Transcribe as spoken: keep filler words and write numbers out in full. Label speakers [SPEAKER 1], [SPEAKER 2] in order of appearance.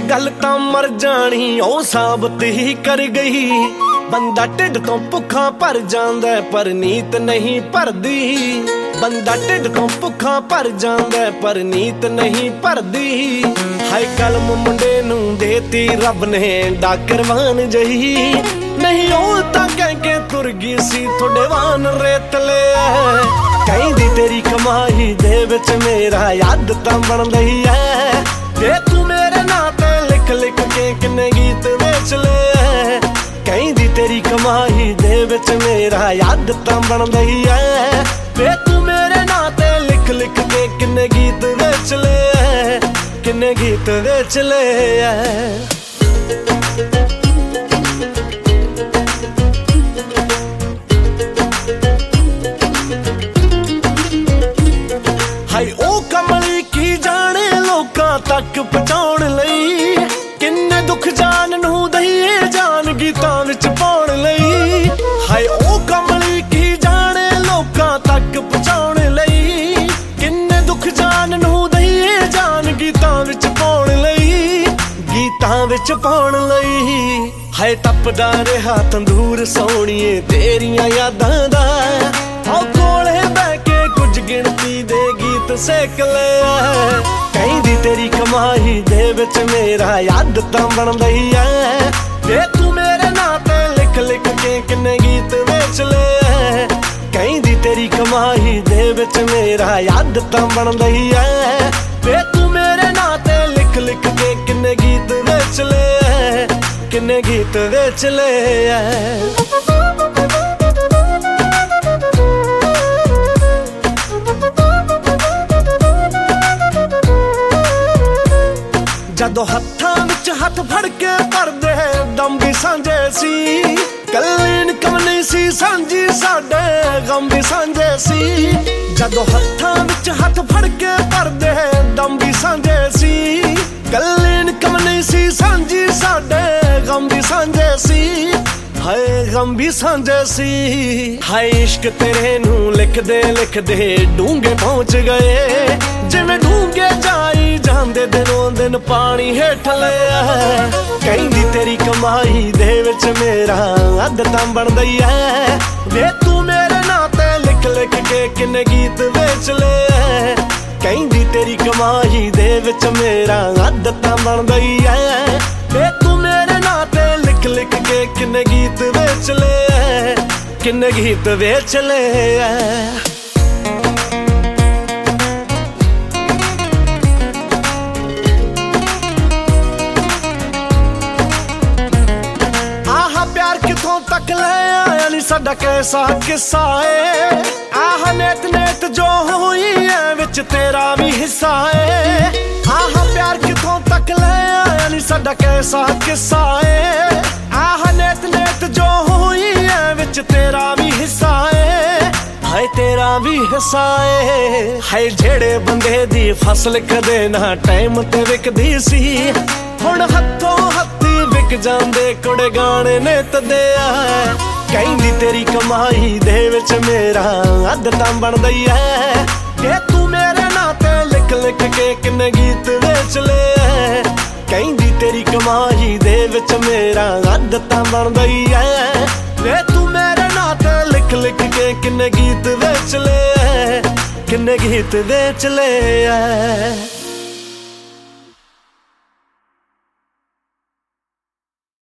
[SPEAKER 1] गल तां मर जानी ओ साबत ही कर गई। बंदा ढिड तो भुखा भर जांदा पर नीत नहीं भरदी। बंदा ढिड तो भुखा भर जांदा पर नीत नहीं भरदी। हाय कलम मुंडे नूं देती रब ने डाकरवान जही। नहीं ओ तां कह के तुर गई सी थोड़े वान रेतले। कहंदी तेरी कमाई दे विच मेरा याद तां बन गई है। ते तू मेरे नां ते लिख लिख के किन्ने गीत वेच ले। कहंदी तेरी कमाई दे विच मेरा याद तां बन गई है। ते तू मेरे नां ते लिख लिख के किन्ने गीत वेच ले। किन्ने गीत वेच ले। हाय ओ कमली की जाने लोकां तक पहुंचाउण लई। किन्ने दुख जान नूं दईए जान गीतां विच पाउण लई। हाय ओ कमली की जाने लोकां तक पहुंचाउण लई। किन्ने दुख जान नूं दईए जान गीतां विच पाउण लई। गीतां विच पाउण लई। हाय तपदा रहा तंदूर सोहणीए तेरियां यादां दा। ओ कोले बैठ के कुछ गिणती दे गीत सेक ले। कहंदी तेरी कमाई दे विच मेरा याद तां बन गई है। ते तू मेरे नां ते लिख लिख के किन्ने गीत वेच ले। कहंदी तेरी कमाई दे विच मेरा याद तां बन गई है। ते तू मेरे नां ते लिख लिख के किन्ने गीत वेच ले। किन्ने गीत वेच ले। जदों हत्थां विच हत्थ फड़ के भरदे दम भी सांझे सी। कल्ली इनकम नहीं सी सांझी साडे गम भी सांझे सी। जदों हत्थां विच हत्थ फड़ के भरदे दम भी सांझे सी। कल्ली इनकम नहीं सी सांझी साडे गम भी सांझे सी। हाय गम भी सांझे सी। हाय इश्क तेरे नूं लिखदे लिखदे डूंगे पहुंच गए। जिवें डूंगे जाई जांदे दिनों दिन पानी हेठ ले। कहंदी तेरी कमाई दे विच मेरा अद तां बन गई है। वे तू मेरे नां ते लिख लिख के किन्ने गीत वेच ले। कहंदी तेरी कमाई दे विच मेरा अद तां बन गई है। वे तू मेरे नां ते लिख लिख के किन्ने गीत वेच ले। किन्ने गीत वेच ले। तक ले आया नी साडा कैसा किस्सा है। आह नेत नेत जो हुई है विच तेरा भी हिस्सा है। आह प्यार किथों तक ले आया नी साडा कैसा किस्सा है। आह नेत नेत जो हुई है विच तेरा भी हिस्सा है। हाय तेरा भी हिस्सा है। हाय जेड़े बंदे दी फसल कदे ना टाइम ते विकदी सी। हुण हत्थों हत्थी विक जांदे कुड़े गाने नित दे। कहंदी तेरी कमाई दे विच मेरा अद तां बन गई है। ते तू मेरे नां ते लिख लिख के किन्ने गीत वेच ले। कहंदी तेरी कमाई दे विच मेरा अद तां बन गई है। ते तू मेरे नां ते लिख लिख के किन्ने गीत वेच ले। किन्ने गीत वेच ले।